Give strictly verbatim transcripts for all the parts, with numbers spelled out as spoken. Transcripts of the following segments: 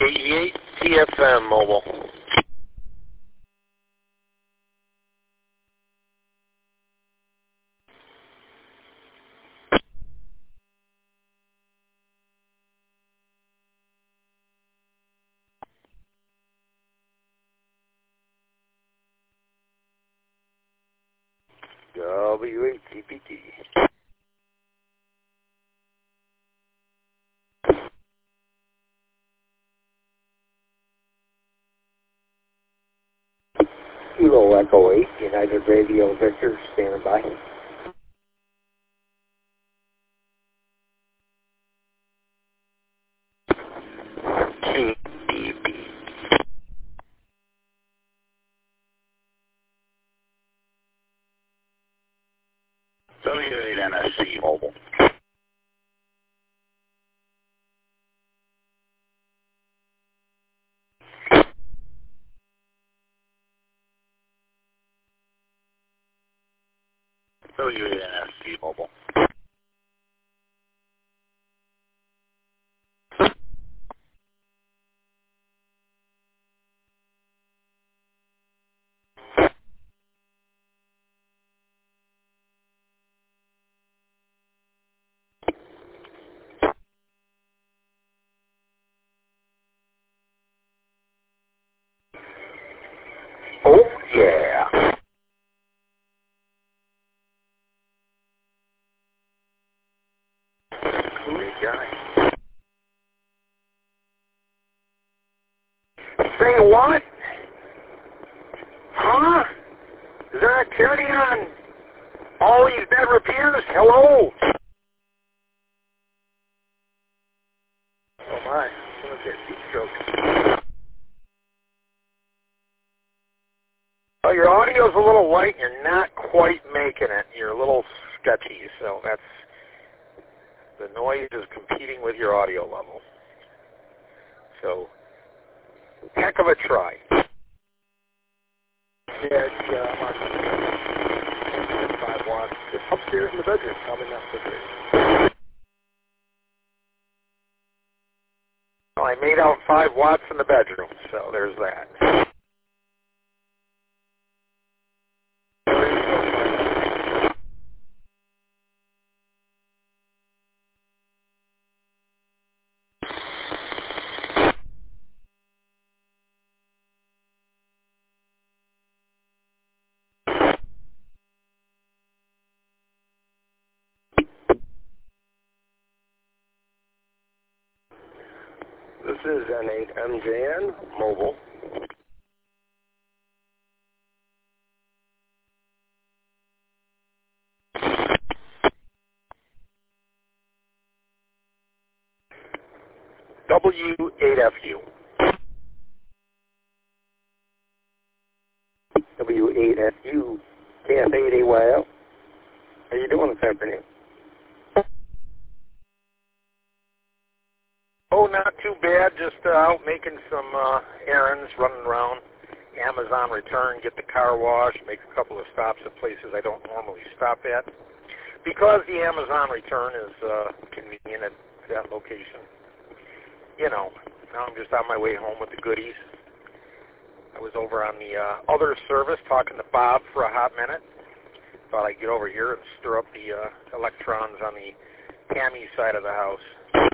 K E eight T F M mobile. W eight T P T. Kilo Echo eight, United Radio Victor, standing by. T D B. W eight N S C mobile. W eight N S C mobile. Oh, yeah. Great guy. Say what? Huh? Is there activity on all these dead repairs? Hello? Oh my, someone's got heat stroke. Oh, your audio's a little light. You're not quite making it. You're a little sketchy, so that's... The noise is competing with your audio level. So, heck of a try. Yeah, it's uh, on five watts. It's upstairs in the bedroom. Probably not so great. Well, I made out five watts in the bedroom, so there's that. This is N eight M J N mobile. W eight F U. W eight F U. K F eight A Y L. How you doing this afternoon? Oh, not too bad. Just uh, out making some uh, errands, running around. Amazon return, get the car washed, make a couple of stops at places I don't normally stop at. Because the Amazon return is uh, convenient at that location. You know, now I'm just on my way home with the goodies. I was over on the uh, other service talking to Bob for a hot minute. Thought I'd get over here and stir up the uh, electrons on the Tammy side of the house.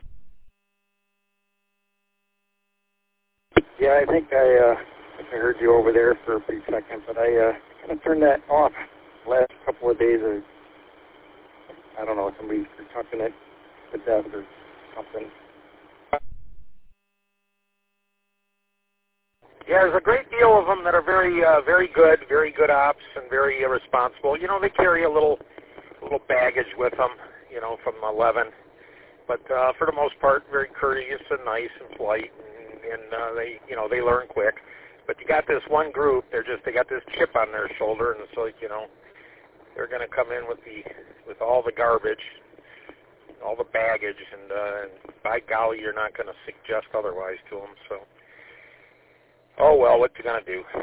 Yeah, I think I, uh, I heard you over there for a brief second, but I uh, kind of turned that off the last couple of days. Of, I don't know, somebody's talking it to death or something. Yeah, there's a great deal of them that are very, uh, very good, very good ops and very uh, responsible. You know, they carry a little, little baggage with them, you know, from eleven. But uh, for the most part, very courteous and nice and polite, and, and uh, they, you know, they learn quick. But you got this one group; they're just they got this chip on their shoulder, and it's like, you know, they're going to come in with the, with all the garbage, all the baggage, and, uh, and by golly, you're not going to suggest otherwise to them. So. Oh, well, what you going to do?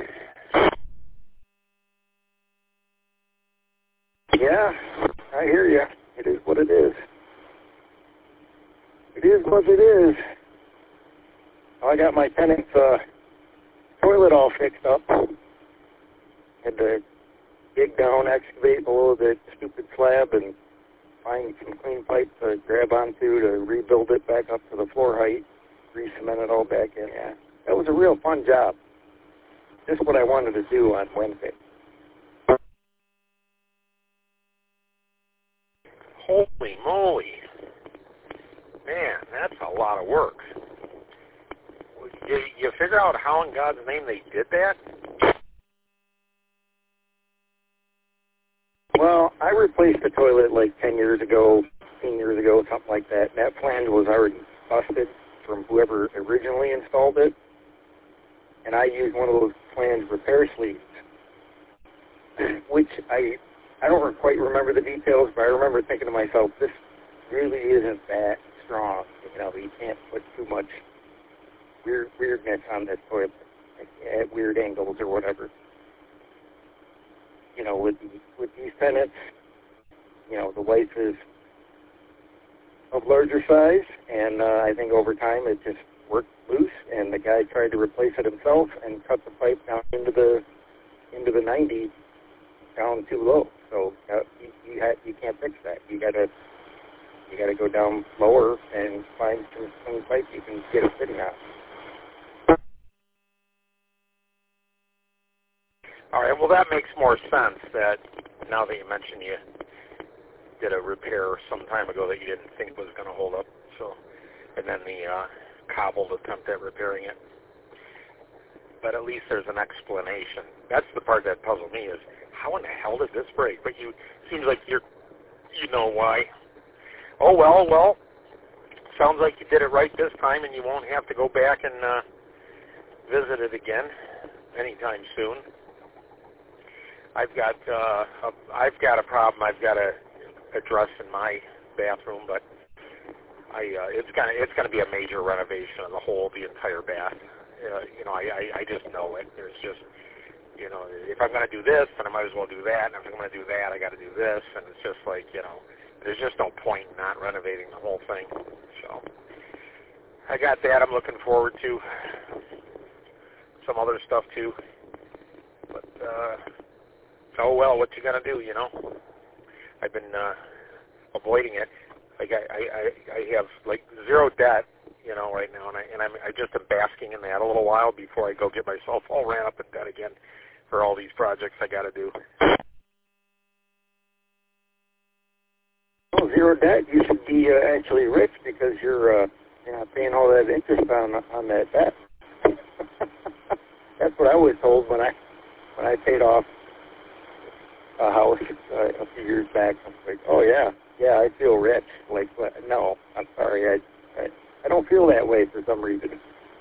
Yeah, I hear you. It is what it is. It is what it is. I got my tenant's uh, toilet all fixed up. Had to dig down, excavate below the stupid slab, and find some clean pipe to grab onto to rebuild it back up to the floor height, re-cement it all back in. Yeah, that was a real fun job. Just what I wanted to do on Wednesday. Holy moly. Man, that's a lot of work. You, you figure out how in God's name they did that? Well, I replaced the toilet like ten years ago, fifteen years ago, something like that. And that flange was already busted from whoever originally installed it. And I used one of those flange repair sleeves, which I I don't quite remember the details, but I remember thinking to myself, this really isn't that strong. You know, you can't put too much weird weirdness on this toilet, like at weird angles or whatever. You know, with the, with these tenants, you know, the wife is of larger size, and uh, I think over time it just worked loose, and the guy tried to replace it himself and cut the pipe down into the into the ninety, down too low. So uh, you you, ha- you can't fix that. You gotta you gotta go down lower and find some clean pipe you can get it fitting on. All right, well, that makes more sense that now that you mention you did a repair some time ago that you didn't think was going to hold up. So, and then the uh, cobbled attempt at repairing it. But at least there's an explanation. That's the part that puzzled me is, how in the hell did this break? But you, seems like you're, you know why. Oh, well, well, sounds like you did it right this time and you won't have to go back and uh, visit it again anytime soon. I've got uh, a, I've got a problem I've got to address in my bathroom, but I uh, it's gonna it's gonna be a major renovation of the whole the entire bath. Uh, you know, I, I I just know it. There's just you know, if I'm gonna do this, then I might as well do that. And if I'm gonna do that, I got to do this. And it's just like you know, there's just no point in not renovating the whole thing. So I got that I'm looking forward to. Some other stuff too, but. Uh, Oh, well, what you going to do, you know? I've been uh, avoiding it. Like, I, I, I have, like, zero debt, you know, right now, and, I, and I'm, I just am basking in that a little while before I go get myself all ran up in debt again for all these projects I got to do. Well, zero debt, you should be uh, actually rich because you're, uh, you're not paying all that interest on on that debt. That's what I was told when I when I paid off a house uh, a few years back. I was like, oh yeah, yeah, I feel rich. Like, no, I'm sorry, I, I, I don't feel that way for some reason.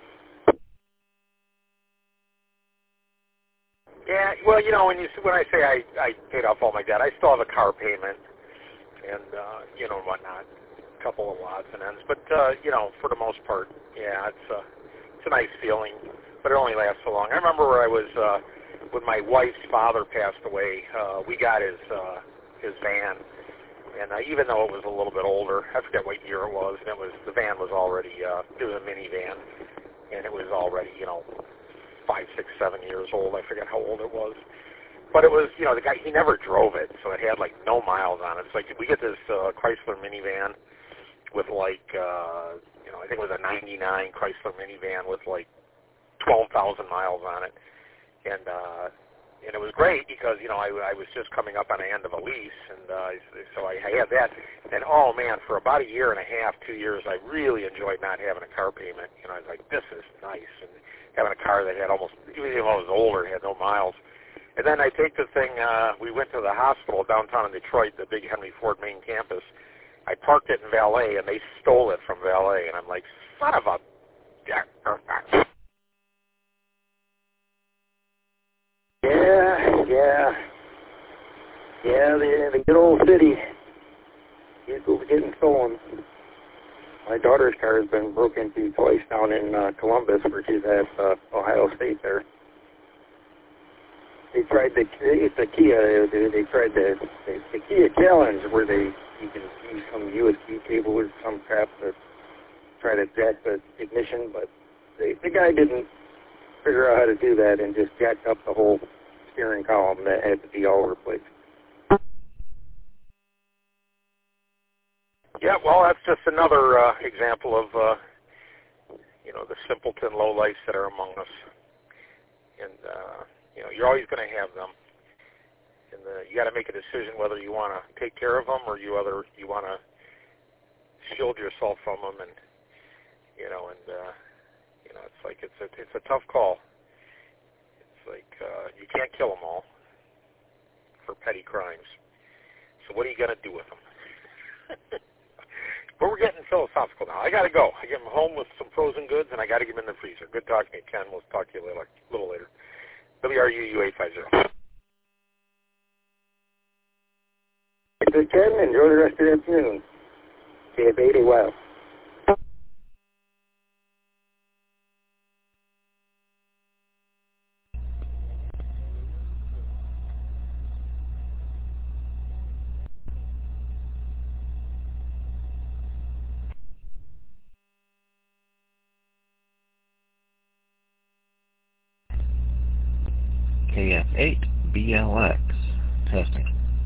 Yeah, well, you know, when you when I say I, I paid off all my debt, I still have a car payment and uh, you know whatnot, a couple of odds and ends. But uh, you know, for the most part, yeah, it's a it's a nice feeling, but it only lasts so long. I remember where I was. Uh, When my wife's father passed away, uh, we got his uh, his van, and uh, even though it was a little bit older, I forget what year it was, and it was the van was already uh, it was a minivan, and it was already you know five, six, seven years old. I forget how old it was, but it was you know the guy he never drove it, so it had like no miles on it. It's like we get this uh, Chrysler minivan with like uh, you know I think it was a ninety-nine Chrysler minivan with like twelve thousand miles on it. And uh, and it was great because you know I, I was just coming up on the end of a lease, and uh, so I, I had that. And oh man, for about a year and a half, two years, I really enjoyed not having a car payment. You know, I was like, this is nice, and having a car that had almost even though it was older, had no miles. And then I take the thing. Uh, we went to the hospital downtown in Detroit, the big Henry Ford main campus. I parked it in valet, and they stole it from valet, and I'm like, son of a. Yeah, yeah, yeah. The the good old city. Vehicles getting stolen. My daughter's car has been broken into twice down in uh, Columbus, where she's at uh, Ohio State. There, they tried the it's a Kia. They, they tried the, the the Kia Challenge, where they you can use some U S B cable or some crap to try to jack the ignition, but the, the guy didn't figure out how to do that and just jacked up the whole steering column that had to be all replaced. Yeah, well, that's just another uh, example of, uh, you know, the simpleton lowlifes that are among us. And, uh, you know, you're always going to have them. And uh, you got to make a decision whether you want to take care of them or you other you want to shield yourself from them. And, you know, and, uh, you know, it's like it's a, it's a tough call. It's like uh, you can't kill them all for petty crimes. So what are you going to do with them? But we're getting philosophical now. I got to go. I get home with some frozen goods, and I got to get them in the freezer. Good talking to you, Ken. We'll talk to you later, a little later. W R U U eight five zero. This is Ken. Enjoy the rest of the afternoon. See you at eighty well. K F eight B L X. Testing.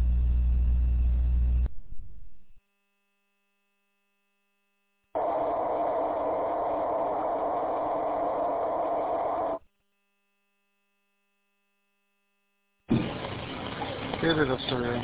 Get it up, sir.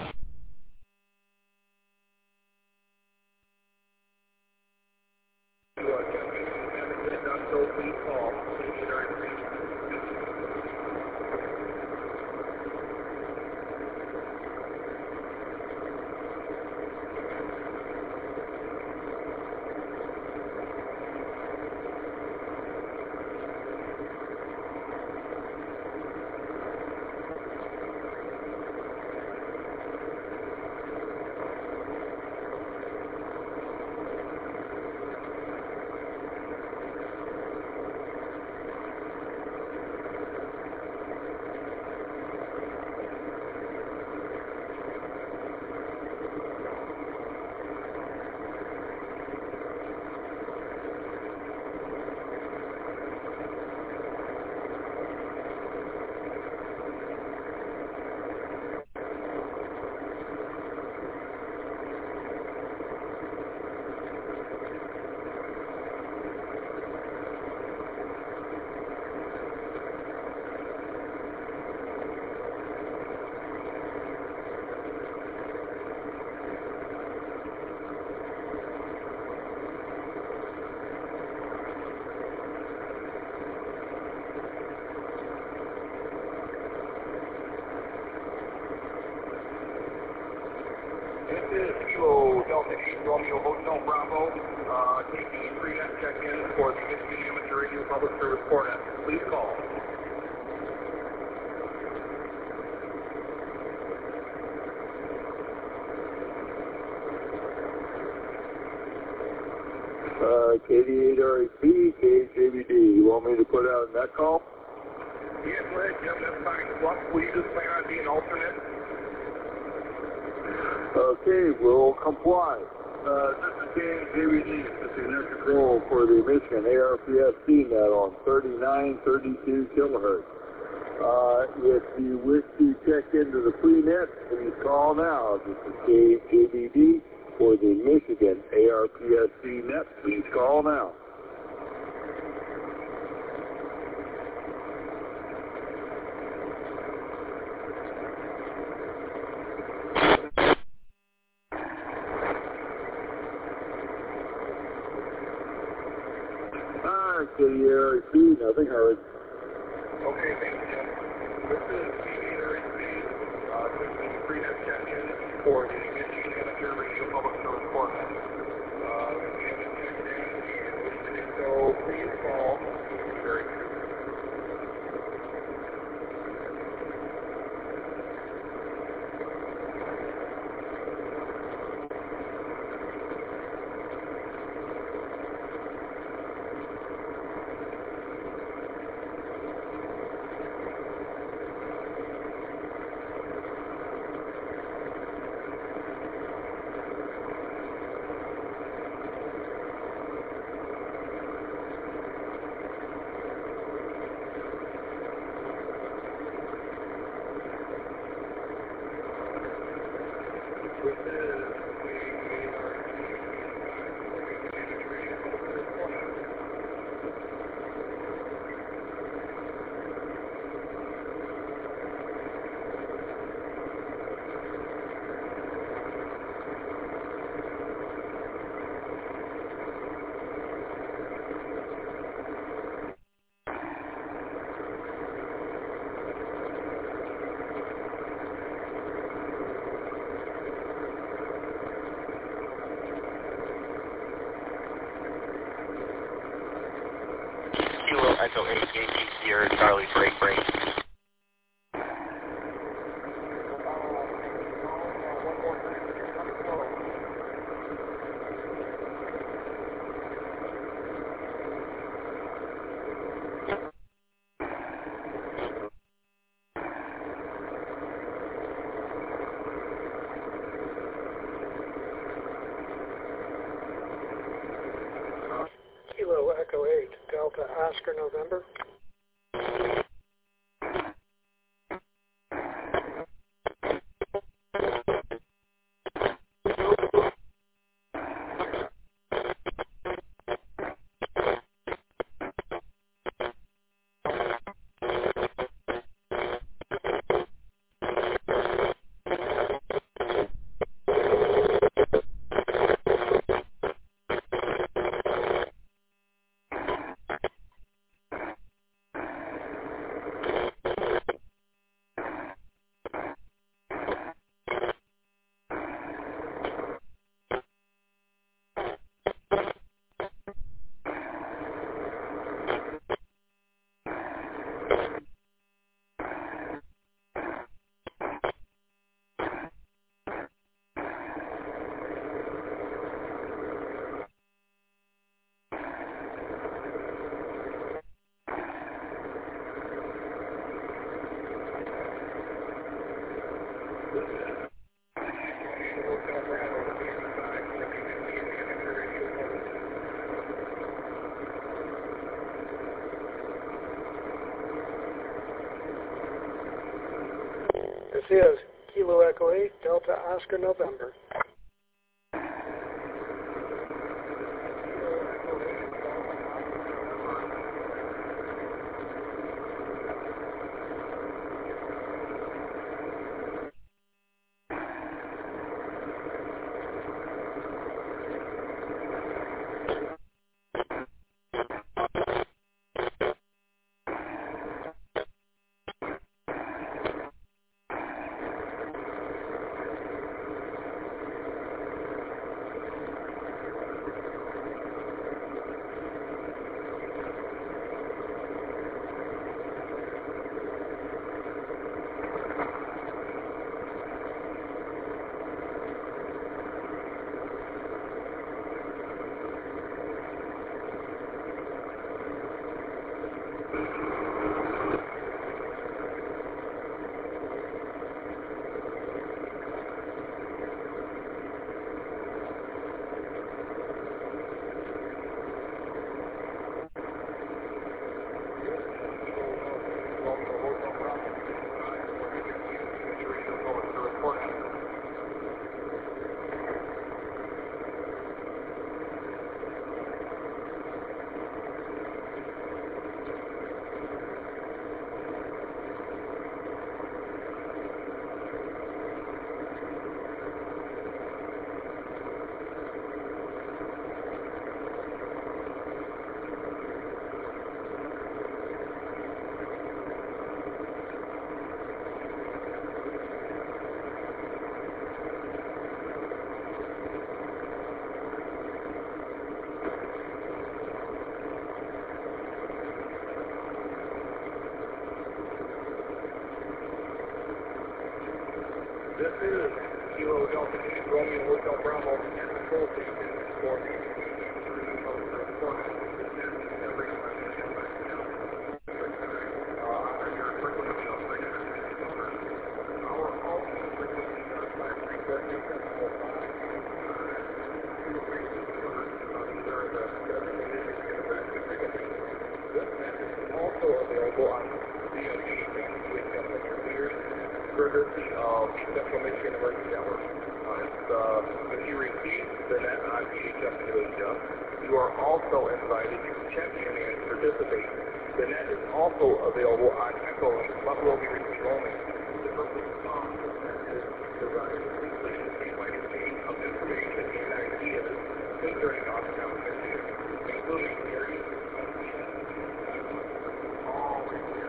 This is Kilo Delta eight Romeo Hotel Bravo, uh, taking pre-net check-in for the Michigan Amateur Radio Public Service Cornet. Please call. Uh, K D eight R eight B, K H A B D. You want me to put out that call? Yes, go ahead, Jim. That's fine. Flux, will you just plan on being alternate? Okay, we'll comply. Uh, this is Dan J B D, Assistant Net Control for the Michigan A R P S C net on thirty-nine thirty-two kilohertz. Uh, if you wish to check into the pre-net, please call now. This is K H A B D for the Michigan A R P S C net. Please call now. K D A R C, nothing heard. Okay, thank you, Jim. This is K D A R C, uh, taking pre-net check-in for the Michigan Amateur Radio Public Service Cornet. Uh, if you haven't checked in and wish to do so, please call very soon. this is the A R P Kilo Echo eight, Yankee Sierra, Charlie, break, break. Kilo Echo eight, Delta Oscar November. This is Kilo Echo eight, Delta Oscar November. This is Kilo Delta eight, Romeo Hotel Bravo, and control station for the also available on D O T courtesy of Central Michigan Emergency Network. Uh, if you receive the net on P H F in Asia, you are also invited to check in and participate. The net is also available on Echo and Buffalo Receive only. The purpose of the net is designed to facilitate a statewide exchange of information and ideas concerning Austin, Michigan, including areas of all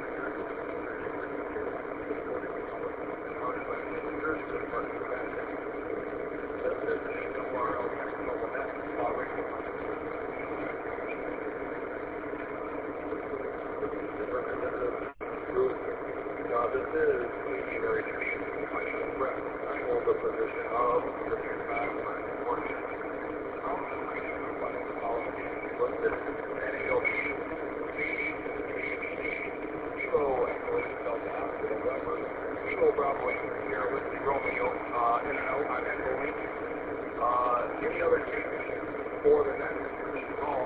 This is Community Education. I am impressed. I hold the position of Richard Backward Coordinator. I'm the regional funding policy listed N A O B, C, A B D, Evo, Echoing, Delta Alpha, November, Evo, Bravo, Anchor, Sierra, Whiskey, Romeo, uh, in and out on Echo Link. Uh, any other changes for the next please call.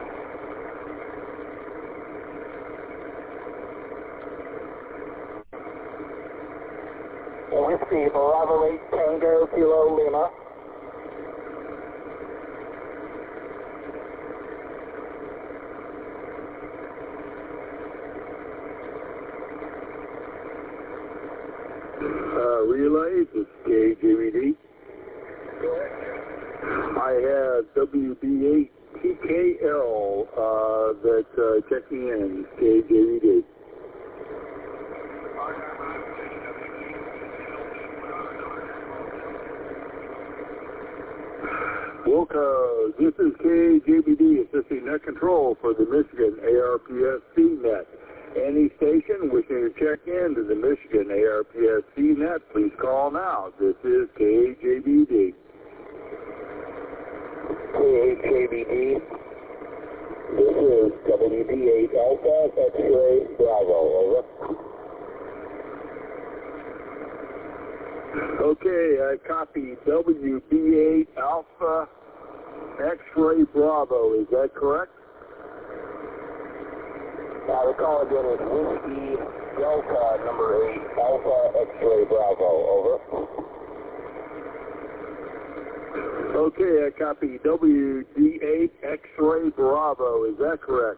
Whiskey, Bravo eight, Tango, Kilo, Lima. Uh, relay, this is K J V D. Go ahead. I have W B eight T K L uh, that's uh, checking in, K J V D. Wilco, this is K J B D assisting net control for the Michigan A R P S C net. Any station wishing to check in to the Michigan A R P S C net, please call now. This is K J B D. K J B D. This is W B eight Alpha X-Ray Bravo. Over. Okay, I copy W B eight Alpha X-Ray Bravo. Is that correct? Now the call again is Whiskey Delta number eight Alpha X-Ray Bravo. Over. Okay, I copy W D eight X-Ray Bravo. Is that correct?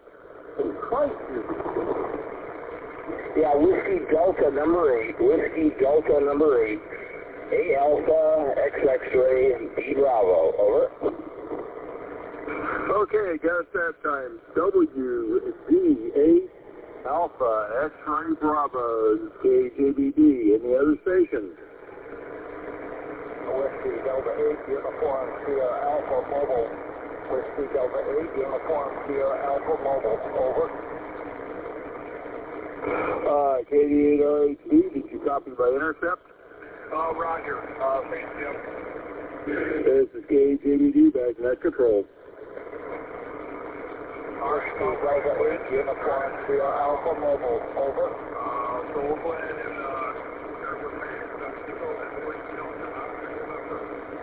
Yeah, Whiskey Delta number eight. Whiskey Delta number eight. A Alpha X X-Ray B Bravo. Over. Okay, got it that time. W D eight Alpha X-Ray Bravo, K J B D. Any other stations? Whiskey Delta eight, Uniform Sierra Alpha Mobile. Whiskey Delta eight, Uniform Sierra Alpha Mobile. Over. Uh, K D eight R H B, did you copy by intercept? Uh, Roger. Uh, thanks, Jim. This is K J B D, back net control. Whiskey Delta eight, Uniform Sierra Alpha Mobile. Over. Uh, so we'll go ahead and, uh, start with Mexico and Whiskey Delta November.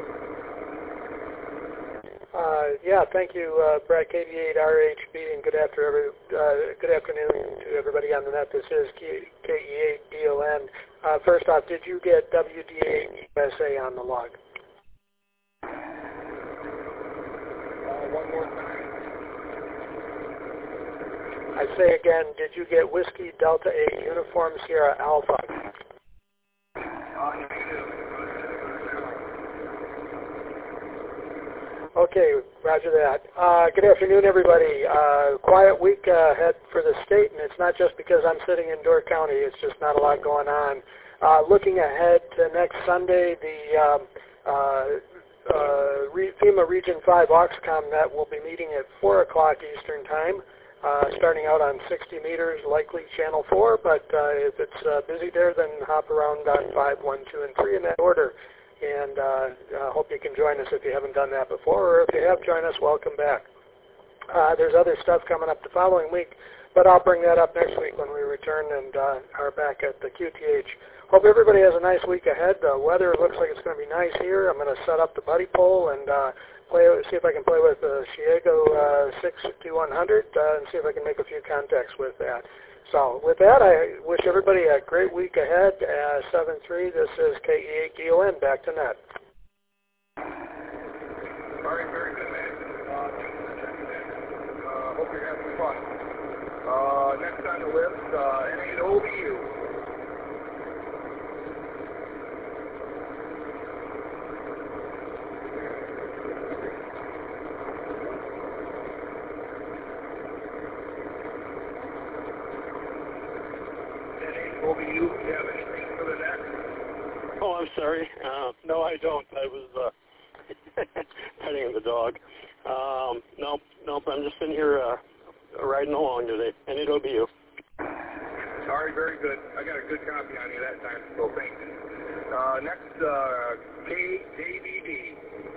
Uh, yeah, thank you, uh, Brad, K D eight R H B, and good after every, uh, good afternoon to everybody on the net. This is K E eight D O N. Uh, first off, did you get W D eight U S A on the log? Uh, one more time. I say again, did you get Whiskey Delta eight Uniform Sierra Alpha? Okay, roger that. Uh, good afternoon, everybody. Uh, quiet week uh, ahead for the state, and it's not just because I'm sitting in Door County. It's just not a lot going on. Uh, looking ahead to next Sunday, the um, uh, uh, Re- FEMA Region five Oxcom net will be meeting at four o'clock Eastern Time, uh, starting out on sixty meters, likely Channel four, but uh, if it's uh, busy there, then hop around on five, one, two, and three in that order. And I uh, uh, hope you can join us if you haven't done that before, or if you have joined us, welcome back. Uh, there's other stuff coming up the following week, but I'll bring that up next week when we return and uh, are back at the Q T H. Hope everybody has a nice week ahead. The weather looks like it's going to be nice here. I'm going to set up the buddy pole and uh, play, see if I can play with the Shiego uh, six fifty-one hundred uh, and see if I can make a few contacts with that. So with that, I wish everybody a great week ahead. Uh, seven three, this is K E eight D O N, back to net. All right, very good, man. Uh, thanks for checking in. Uh, hope you're having fun. Uh, next on the list, uh, N A O B U. N A O B U, do you have anything for the next? Oh, I'm sorry. Uh, no, I don't. I was uh, petting the dog. Um, nope, nope. I'm just sitting here uh, riding along today, and it'll be you. All right, very good. I got a good copy on you that time, so thanks. Uh, next, uh, K J V D.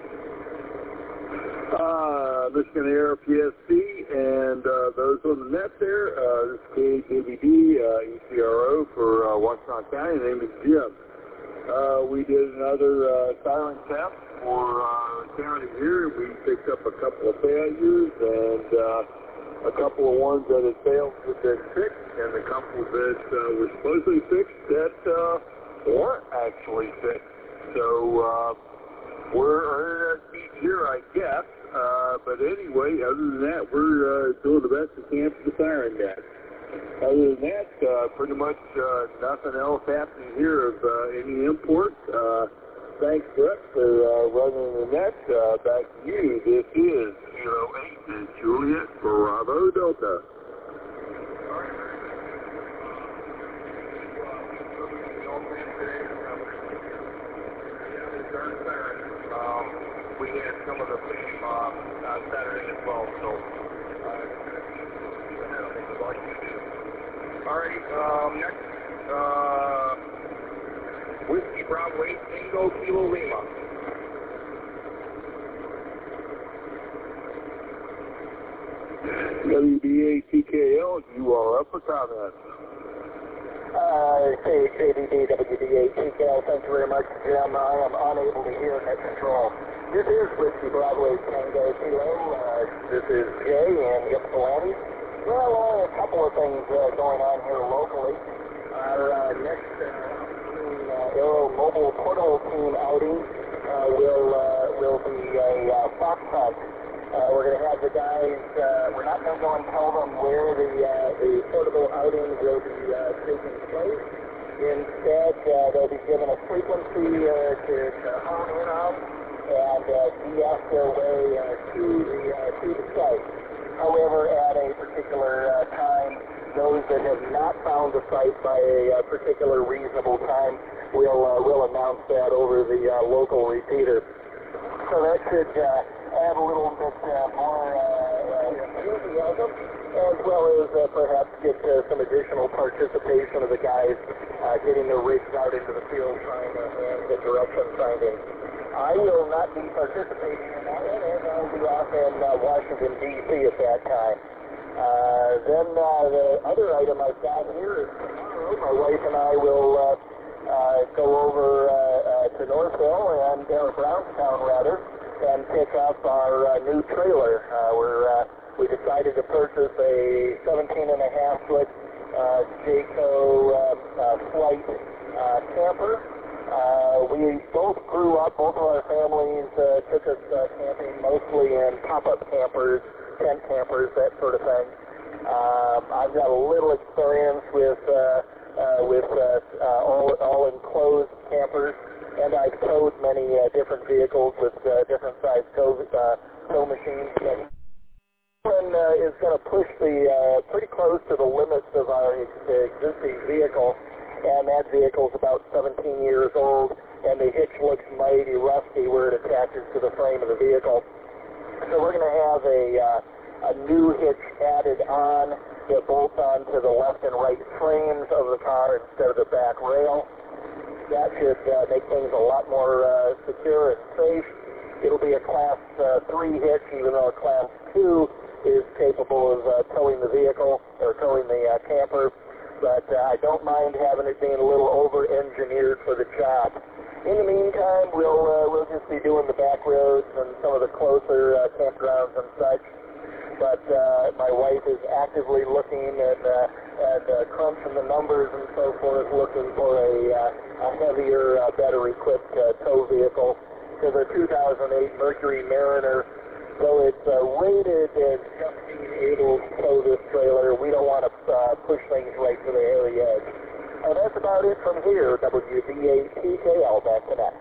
Uh, Michigan A R P S C and uh, those on the net there. Uh, this is K J V D, uh, E C R O for uh, Washington County. The name is Jim. Uh, we did another uh, siren test for uh, the county here. We picked up a couple of failures and uh, a couple of ones that had failed have been fixed, and a couple that uh, were supposedly fixed that uh, weren't actually fixed. So uh, we're earning our keep here, I guess. Uh, but anyway, other than that, we're uh, doing the best we can for the siren net. Other than that, uh, pretty much uh, nothing else happening here of uh, any import. Uh, thanks, Brett, for uh, running the net. Uh, back to you. This is zero eight and Juliet Bravo Delta. Um, we had some of the same uh, on Saturday as well, so uh, I don't think it's like you do. All right, um, next, uh, Whiskey Bravo eight Tango Kilo Lima. W B A T K L, you are up for comment. Uh, K J V D, W B A T K L, thank you very much, Jim. I am unable to hear net control. This is Whiskey Bravo eight Tango Kilo. Uh, this is Jay in Ypsilanti. Well, uh, a couple of things uh, going on here locally. Our uh, next uh, uh, Aero Mobile Portal Team outing uh, will uh, will be a uh, fox hunt. Uh, we're going to have the guys, uh, we're not going to go and tell them where the uh, the portable outing will be uh, taking place. Instead, uh, they'll be given a frequency uh, to, to hone in on and uh, D S their way uh, to the uh, to the site. However, at a particular uh, time, those that have not found the site by a uh, particular reasonable time will uh, will announce that over the uh, local repeater. So that should uh, add a little bit uh, more uh, uh, enthusiasm, as well as uh, perhaps get uh, some additional participation of the guys uh, getting their rigs out into the field trying to uh, get direction finding. I will not be participating in that one, and I'll be off in uh, Washington, D C at that time. Uh, then uh, the other item I've got here is tomorrow my wife and I will uh, uh, go over uh, uh, to Northville and uh, Brownstown rather, and pick up our uh, new trailer. Uh, we're uh, we decided to purchase a seventeen and a half foot uh, Jayco uh, uh, flight uh, camper. Uh, we both grew up, both of our families uh, took us uh, camping mostly in pop-up campers, tent campers, that sort of thing. Um, I've got a little experience with uh, uh, with uh, uh, all, all enclosed campers, and I've towed many uh, different vehicles with uh, different sized tow, uh, tow machines. And one uh, is going to push the uh, pretty close to the limits of our ex- existing vehicle. And that vehicle's about seventeen years old, and the hitch looks mighty rusty where it attaches to the frame of the vehicle. So we're going to have a, uh, a new hitch added on that bolts onto the left and right frames of the car instead of the back rail. That should uh, make things a lot more uh, secure and safe. It'll be a Class uh, three hitch, even though a Class two is capable of uh, towing the vehicle, or towing the uh, camper. But uh, I don't mind having it being a little over-engineered for the job. In the meantime, we'll uh, we'll just be doing the back roads and some of the closer uh, campgrounds and such. But uh, my wife is actively looking and uh, and uh, crunching the numbers and so forth, looking for a, uh, a heavier, uh, better equipped uh, tow vehicle. to the two thousand eight Mercury Mariner. So it's uh, rated as just being able to tow this trailer. We don't want to uh, push things right to the hairy edge. And that's about it from here. W D A T K L, back to next.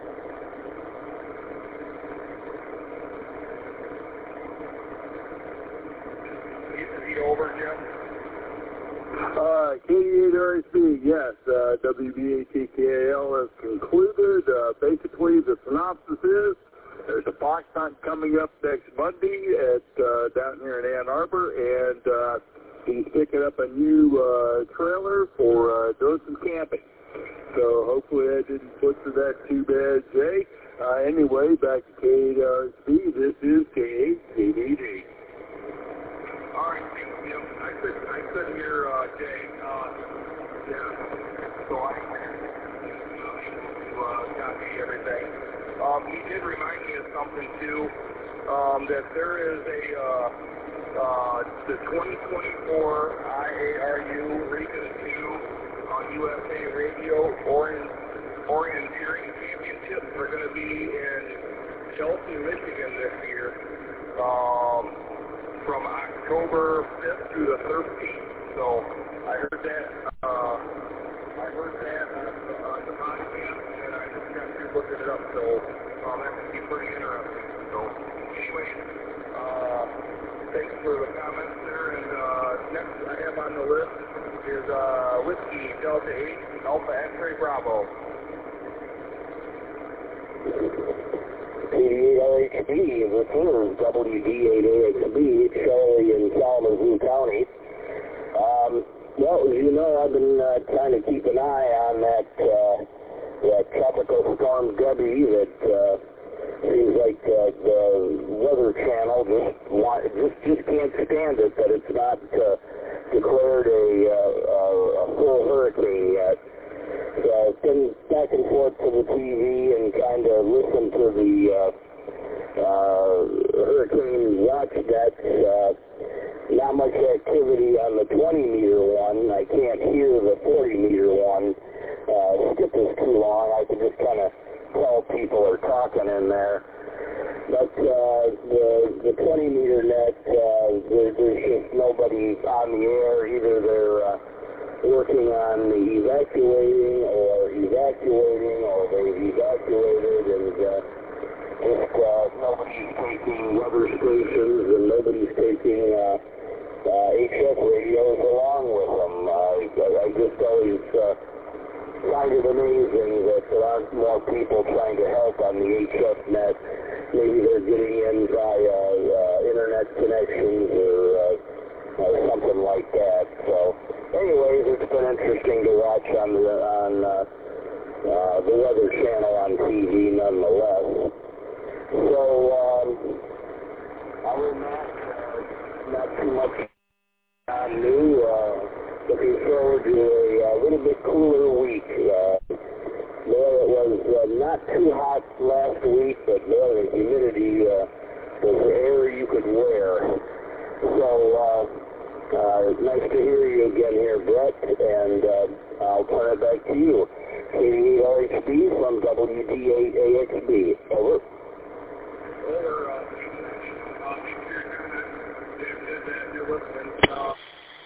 Is he over, Jim? Uh, K eight R C, yes, uh, W B A T K L has concluded. Uh, basically, the synopsis is there's a box hunt coming up next Monday at uh, down here in Ann Arbor, and uh, he's picking up a new uh, trailer for uh, doing some camping. So hopefully I didn't butcher that too bad, Jay. Uh, anyway, back to K eight R C. This is K eight C B D. All right, Jim. I couldn't, I couldn't hear uh, Jay. Uh, yeah. So I uh, copy everything. Um, he did remind me of something too. Um, that there is a uh, uh, the twenty twenty-four I A R U Region two on U S A Radio Orient Orienteering Championships are going to be in Chelsea, Michigan this year. Um, from October fifth through the thirteenth. So I heard that, uh, I heard that on, on the podcast, and I just got through looking it up, so um, that could be pretty interesting. So anyway, uh, thanks for the comments there, and uh, next I have on the list is uh, Whiskey Delta eight Alpha X-Ray Bravo. K eight R H B, this is W D eight A X B, Charlie in Kalamazoo County. Um, well, as you know, I've been uh, trying to keep an eye on that, uh, that tropical storm Debbie that uh, seems like uh, the Weather Channel just, want, just just can't stand it that it's not uh, declared a, uh, a, a full hurricane yet. So I've been back and forth to the T V and kind of listened to the uh, uh, Hurricane Watch Deck. Uh, not much activity on the twenty meter one. I can't hear the forty meter one. Uh, skip is too long. I can just kind of tell people are talking in there. But uh, the the twenty meter net, uh, there, there's just nobody on the air. Either they're uh, working on the evacuating or evacuating or they've evacuated and uh, just uh, nobody's taking weather stations and nobody's taking uh, uh, H F radios along with them. Uh, I just always uh, find it amazing that there aren't more people trying to help on the H F net. Maybe they're getting in via uh, internet connections or uh, or something like that. So, anyways, it's been interesting to watch on the on uh, uh, the Weather Channel on T V, nonetheless. So, um, other than that, uh, not too much on new. Uh, looking forward to a, a little bit cooler week. Uh, well, it was uh, not too hot last week, but well, the humidity uh, was air you could wear. So. Uh, Uh, nice to hear you again here, Brett, and uh, I'll turn it back to you. K eight R H B from W D eight A X B. Over. Over, uh, uh, make sure you're doing that. Dave did that, you're listening. Uh,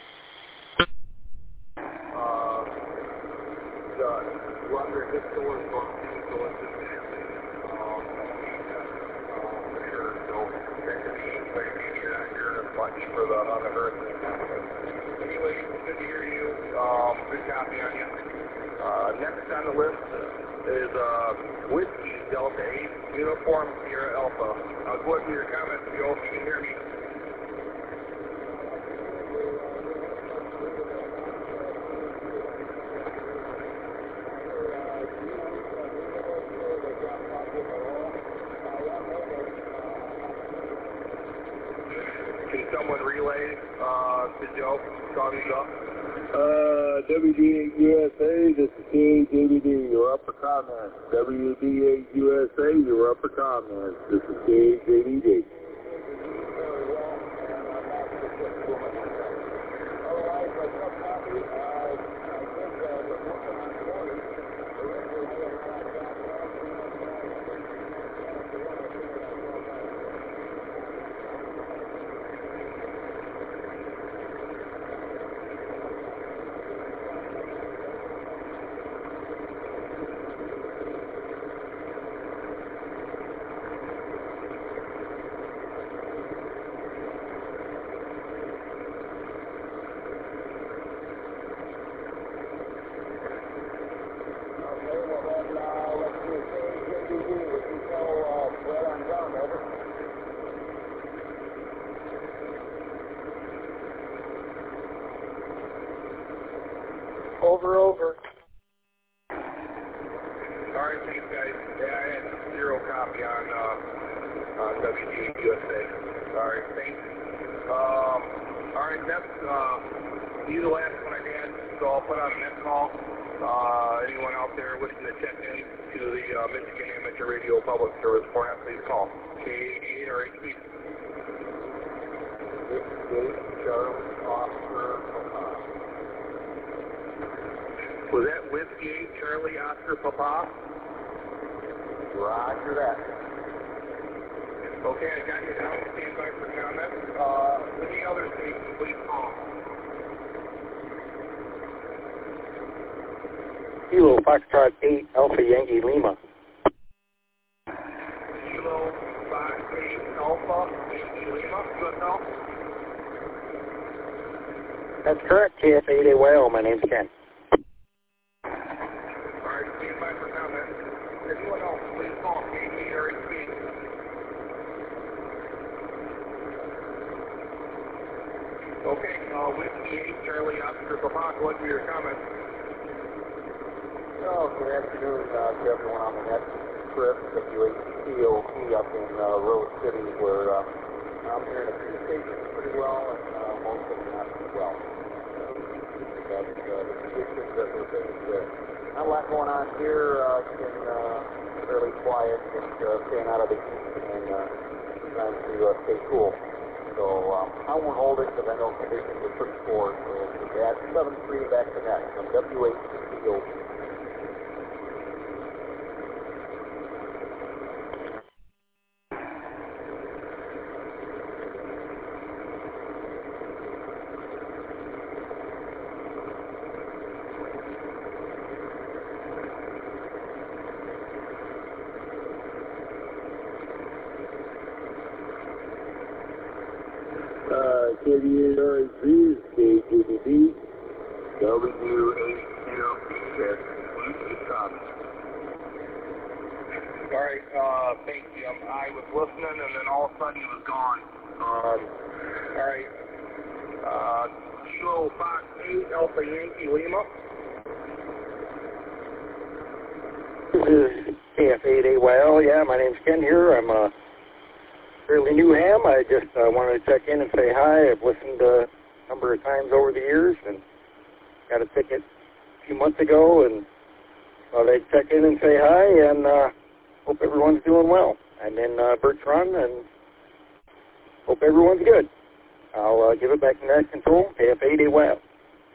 uh, the Roger Hickel is going to go into the family, um, uh, for sure, so that could be, like, maybe you're not hearing as much for the, on the hurricane. Anyway, good to hear you. Um, good copy on you. Uh, next on the list is uh, Whiskey Delta eight Uniform Sierra Alpha. I'll go ahead with your comments, Joe, if you can hear me. Can someone relay uh, to Joe? Thumbs up. Uh, W D eight U S A, this is K J B D, your upper comments. W D eight U S A, your upper comments. This is K J B D. guys. Yeah, I had zero copy on, uh, on W G U S A. Sorry, thanks. Um, all right, that's, uh, you the last one I had, so I'll put out a net call. Uh, anyone out there wishing to check in to the uh, Michigan Amateur Radio Public Service format, please call K eighty-eight or H P. Charlie Oscar Papa. Was that Whiskey eight Charlie Oscar Papa? Roger that. Okay, I got you down. Stand by for comment. Uh, any other stations, please call. Kilo Foxtrot eight Alpha Yankee Lima. Kilo Fox eight Alpha Yankee Lima, U S L. That's correct, K F eight A Y L. My name's Ken. All right, stand by for comment. Anyone else, please call K eighty-eight or H P. Okay, uh, Whiskey eight Charlie Oscar Papa, what's your comment? Oh, good afternoon uh, to everyone on the net. Chris, W H C O P up in uh, Rose City, where uh, I'm hearing a few stations pretty well, and uh, most of them not as well. But uh, the conditions that we're facing there. Not a lot going on here. Uh, it's been uh, fairly quiet, just uh, staying out of the heat and uh, trying to uh, stay cool. So um, I won't hold it because I know conditions are pretty poor. So we'll be at seven three back to net from W H C O P. K eighty-eight R H B, K J B B, W H C O P, that's Lucas Thomas. All right, uh, thank you. Um, I was listening, and then all of a sudden he was gone. Um, all right. Uh, Kilo Fox eight Alpha Yankee Lima. This is K F eight A Y L. Yeah, my name's Ken here. I'm a fairly new ham. I just uh, wanted to check in and say hi. I've listened uh, a number of times over the years and got a ticket a few months ago, and thought I'd check in and say hi, and uh, hope everyone's doing well. I'm in uh, Birch Run, and hope everyone's good. I'll uh, give it back to Net Control, K F eight A Y L.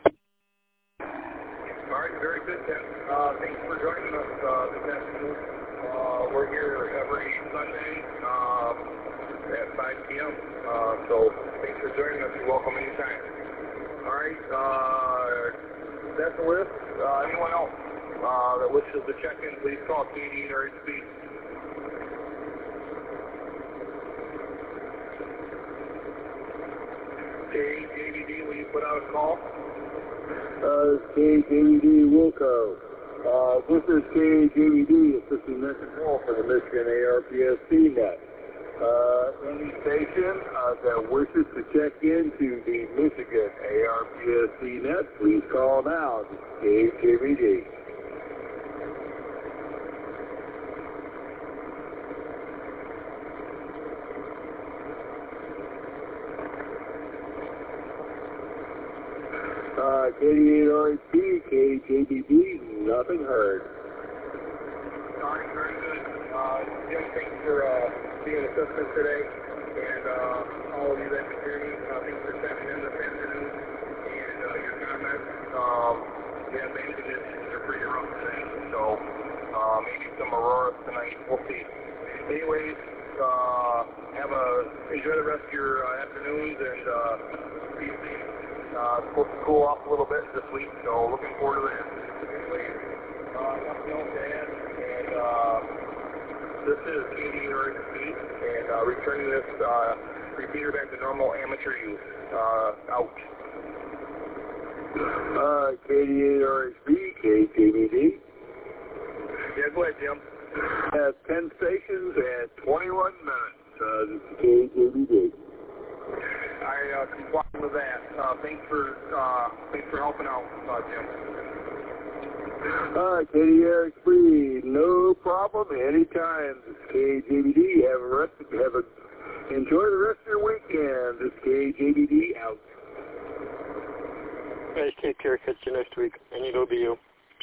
All right, very good, Ken. Uh, thanks for joining us uh, this afternoon. Uh, we're here every Sunday um, at five p m Uh, so thanks for joining us. You're welcome anytime. All right, uh, that's the list. Uh, anyone else uh, that wishes to check in, please call K eighty-eight or H P. J B D, will you put out a call? Uh, K J B D Wilco. Uh, this is K J B D, Assistant Net Control for the Michigan A R P S C net. Uh, any station uh, that wishes to check into the Michigan A R P S C net, please call now. This is K J B D. Uh, K eighty-eight R H B, K J B B, nothing heard. All right, very good. Uh, Jim, thanks for uh, being assistant today, and uh, all of you that can hear me, uh, thanks for sending in this afternoon, and uh, your comments. Um, yeah, band conditions are pretty rough today, so uh, maybe some auroras tonight, we'll see. Anyways, uh, have a, enjoy the rest of your uh, afternoons, and uh, be safe. Uh, supposed to cool off a little bit this week, so looking forward to that. Anyways, uh, nothing else to add, and uh, this is K eighty-eight R H B, and uh, returning this uh, repeater back to normal amateur use. Uh, out. Uh, K eighty-eight R H B, K J B D. Yeah, go ahead, Jim. Has ten stations and twenty-one minutes. Uh, this is K J B D. I uh, comply with that. Uh, thanks for uh, thanks for helping out, uh, Jim. Uh, Katie Eric Free, no problem, anytime. This is K J B D. Have a rest, have a, enjoy the rest of your weekend. This is K J B D out. Guys, take care. Catch you next week. I need O B U.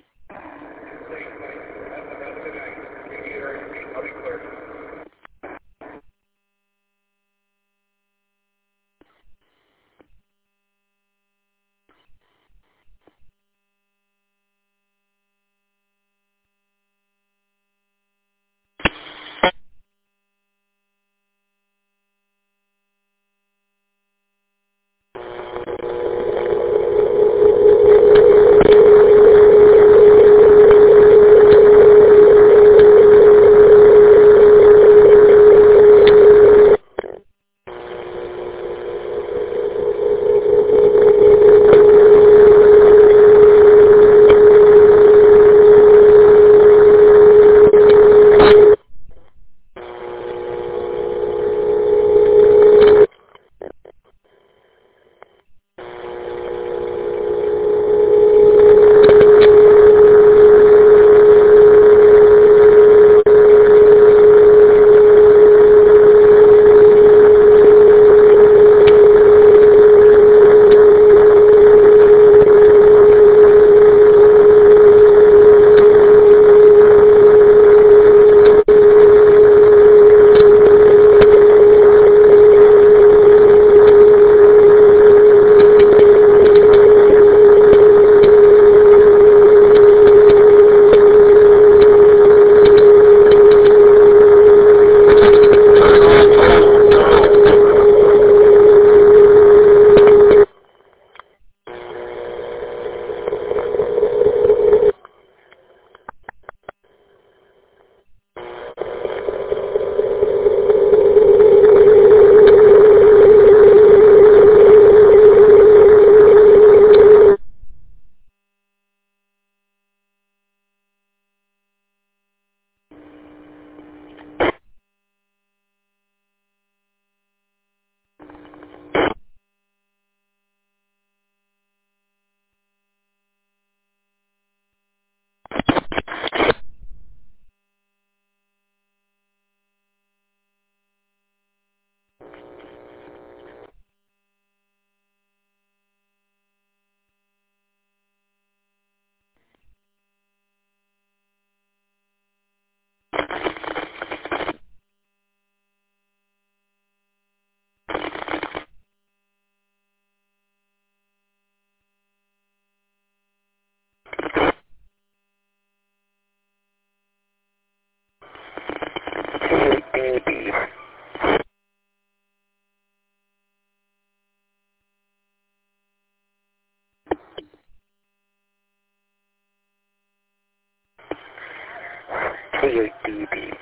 K eight B B.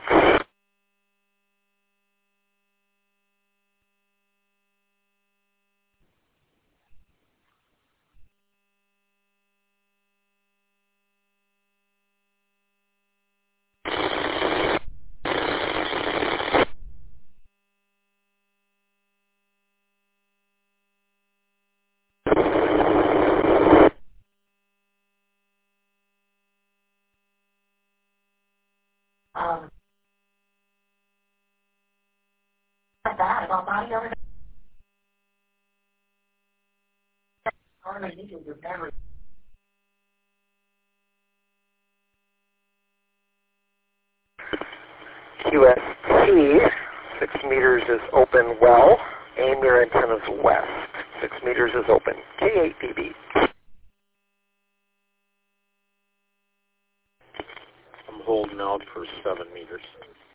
Um, like that, about body over there. All I need is your memory. Q S T, six meters is open well. Aim your antennas west. Six meters is open. K eight B B. I'm holding out for seven meters.